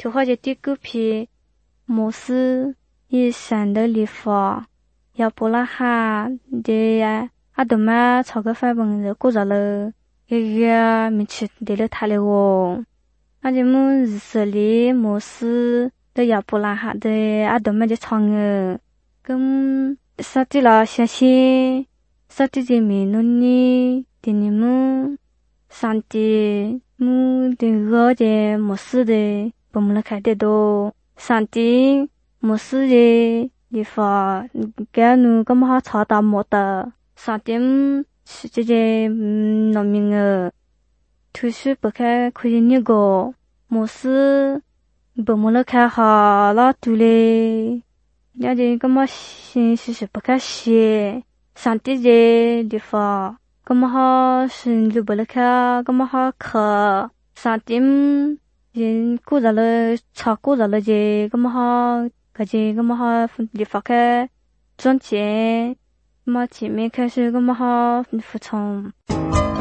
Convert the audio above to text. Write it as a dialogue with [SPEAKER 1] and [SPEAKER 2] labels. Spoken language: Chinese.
[SPEAKER 1] 就好像第个批摩斯一闪的里法要不拉哈的呀阿多玛炒个饭本的过着了一个米吃的了他了哦阿姐们日色里摩斯的要不拉哈的阿多玛就唱了跟啥子啦相信啥子的米弄呢的你们上帝木的个的摩斯的不木了开的都上帝摩斯的地方给奴个么好吵到么的上帝是这些农民图书不开可以那个摩斯不木了开好了对嘞要的个么是不开写上帝的地方个么好是就不了开个么好课上帝人过着了炒过着了这个么好个这个么好地方开赚钱么前面开始个么好服从